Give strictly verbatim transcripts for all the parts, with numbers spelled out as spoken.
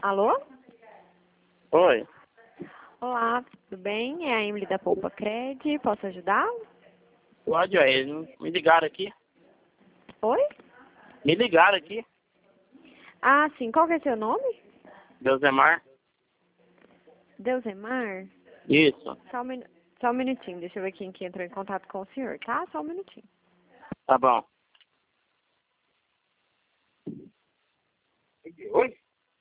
Alô? Oi. Olá, tudo bem? É a Emily da Poupa Cred. Posso ajudar? Pode, ué, eles me ligaram aqui. Oi? Me ligaram aqui. Ah, sim. Qual que é seu nome? Deusemar. Deusemar? Isso. Só um, minu... Só um minutinho. Deixa eu ver quem que entrou em contato com o senhor, tá? Só um minutinho. Tá bom. Oi?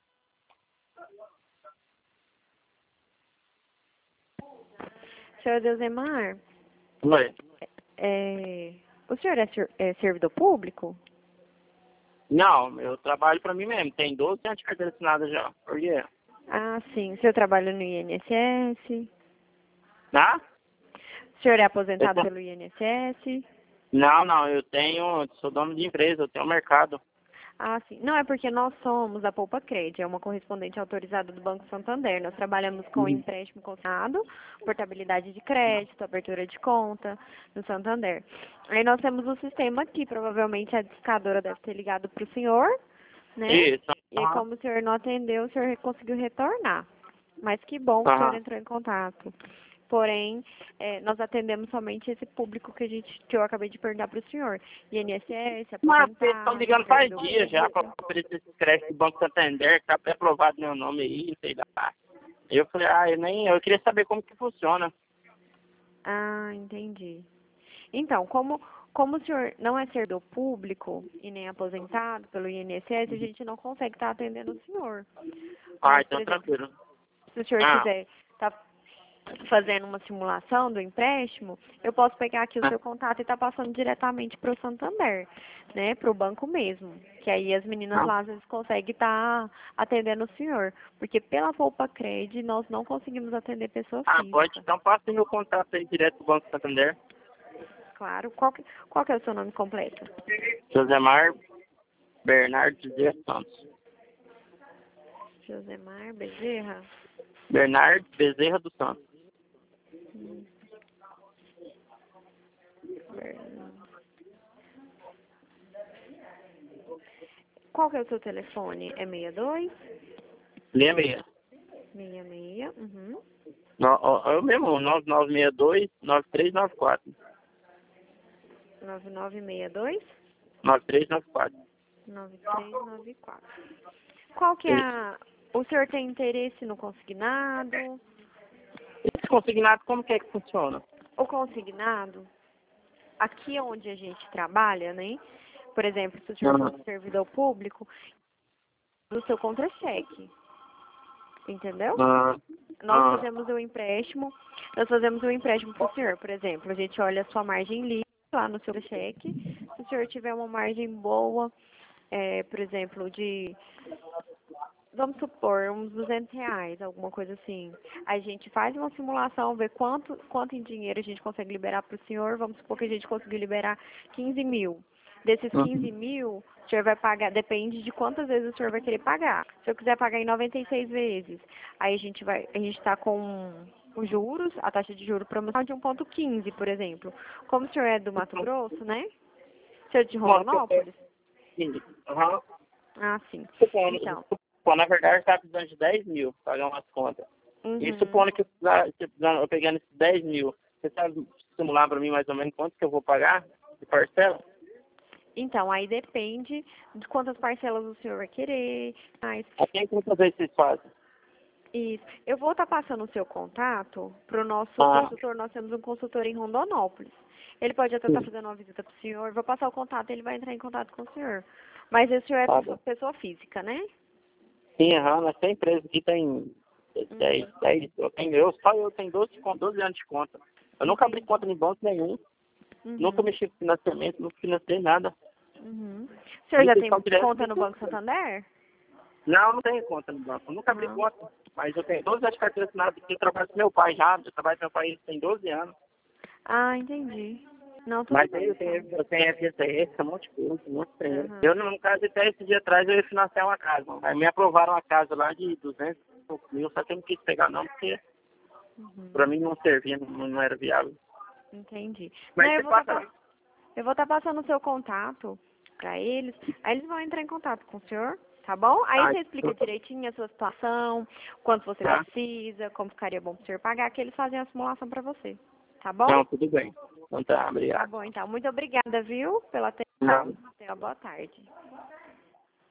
Senhor Deusemar, Oi. é... o senhor é, ser... é servidor público? Não, eu trabalho pra mim mesmo. Tem doze anos de carteira assinada já. Por quê? Ah, sim. O senhor trabalha no I N S S? Ah? O senhor é Eu aposentado tô- pelo I N S S? Não, não, eu tenho, sou dono de empresa, eu tenho um mercado. Ah, sim. Não, é porque nós somos a Poupa Cred, é uma correspondente autorizada do Banco Santander. Nós trabalhamos com Uhum. empréstimo consignado, portabilidade de crédito, abertura de conta no Santander. Aí nós temos um sistema aqui, provavelmente a discadora deve ter ligado para o senhor, né? Isso. E aí, Aham. como o senhor não atendeu, o senhor conseguiu retornar. Mas que bom que o senhor Aham. entrou em contato. Porém, eh, nós atendemos somente esse público que, a gente, que eu acabei de perguntar para o senhor. I N S S, Mas vocês estão aposentado, ligando faz servidor dias já pra público. oferecer esse crédito do Banco Santander, que tá aprovado meu nome aí, sei lá. Eu falei, ah, eu nem, eu queria saber como que funciona. Ah, entendi. Então, como, como o senhor não é servidor público e nem aposentado pelo I N S S, a gente não consegue estar atendendo o senhor. Ah, Mas, por então exemplo, tranquilo. se o senhor Ah, quiser estar fazendo uma simulação do empréstimo, eu posso pegar aqui o ah, seu contato e estar passando diretamente para o Santander, né, para o banco mesmo. Que aí as meninas ah. lá às vezes conseguem estar atendendo o senhor. Porque pela Poupa Cred nós não conseguimos atender pessoa Ah, pode, física. então passe meu contato aí direto do Banco Santander. Claro. Qual que, qual que é o seu nome completo? Josemar Bernardo Bezerra Santos. Josemar Bezerra? Bernardo Bezerra dos Santos. Hum, Bernardo. Qual que é o seu telefone? É sessenta e dois? Lembra aí? sessenta e seis? Uhum. No, ó, eu mesmo, nove nove seis dois, nove três nove quatro. nove nove seis dois? nove três nove quatro. nove três nove quatro. Qual que é Isso. a... O senhor tem interesse no consignado? Esse consignado, como que é que funciona? O consignado, aqui onde a gente trabalha, né? Por exemplo, se o senhor Aham. fosse servidor público, o seu contra-cheque, entendeu? Ah, Nós ah, fazemos o empréstimo, nós fazemos o empréstimo para o senhor, por exemplo, a gente olha a sua margem livre lá no seu cheque, se o senhor tiver uma margem boa, é, por exemplo, de, vamos supor, uns duzentos reais, alguma coisa assim, a gente faz uma simulação, vê quanto, quanto em dinheiro a gente consegue liberar para o senhor, vamos supor que a gente conseguiu liberar quinze mil. Desses quinze uhum. mil, o senhor vai pagar, depende de quantas vezes o senhor vai querer pagar. Se eu quiser pagar em noventa e seis vezes, aí a gente vai, a gente está com os juros, a taxa de juros promocional de um vírgula quinze, por exemplo. Como o senhor é do Mato Grosso, né? O senhor é de Bom, que eu Rondonópolis? Sim. Aham. Ah, sim. Supondo, Então, supondo, na verdade, eu estava precisando de dez mil para pagar umas contas. E uhum. supondo que eu, precisar- se eu precisar- eu pegando esses dez mil, você sabe simular para mim mais ou menos quanto que eu vou pagar de parcela? Então, aí depende de quantas parcelas o senhor vai querer. Mas, A quem quantas vezes vocês fazem? isso. Eu vou estar passando o seu contato para o nosso Ah, consultor. Nós temos um consultor em Rondonópolis. Ele pode até estar sim. fazendo uma visita para o senhor. Vou passar o contato e ele vai entrar em contato com o senhor. Mas o senhor é Tá pessoa, bom. pessoa física, né? Sim, aham, mas tem empresa que tem dez, Uhum. dez, eu tenho, eu, só eu tenho doze, com doze anos de conta. Eu nunca abri Entendi. conta em banco nenhum, nunca Uhum. mexi com financiamento, nunca financei nada. Uhum. O senhor Minha já tem questão direta conta no Banco Santander? não, não tenho conta no banco. Eu nunca abri Não. conta. Mas eu tenho doze anos de carteira assinada, porque eu trabalho com meu pai já. Eu trabalho com meu pai tem doze anos. Ah, entendi. Não, tudo Mas aí bem, eu então. tenho, eu tenho F G T S, um monte de coisa, um monte de trem. Uhum. Eu, no caso, até esse dia atrás, eu ia financiar uma casa. Aí me aprovaram uma casa lá de duzentos e poucos mil, só que eu não quis pegar não, porque pra Uhum. mim não servia, não, não era viável. Entendi. Não, Mas eu você vou estar passa... eu vou estar passando o seu contato para eles. Aí eles vão entrar em contato com o senhor. Tá bom? Aí Ah, você explica então- direitinho a sua situação, quanto você Tá. precisa, como ficaria bom pro senhor pagar, que eles fazem a simulação pra você. Tá bom? Não, tudo bem. Então tá, Tá obrigado. bom, então. Muito obrigada, viu, pela atenção. Não. Tenha uma boa tarde.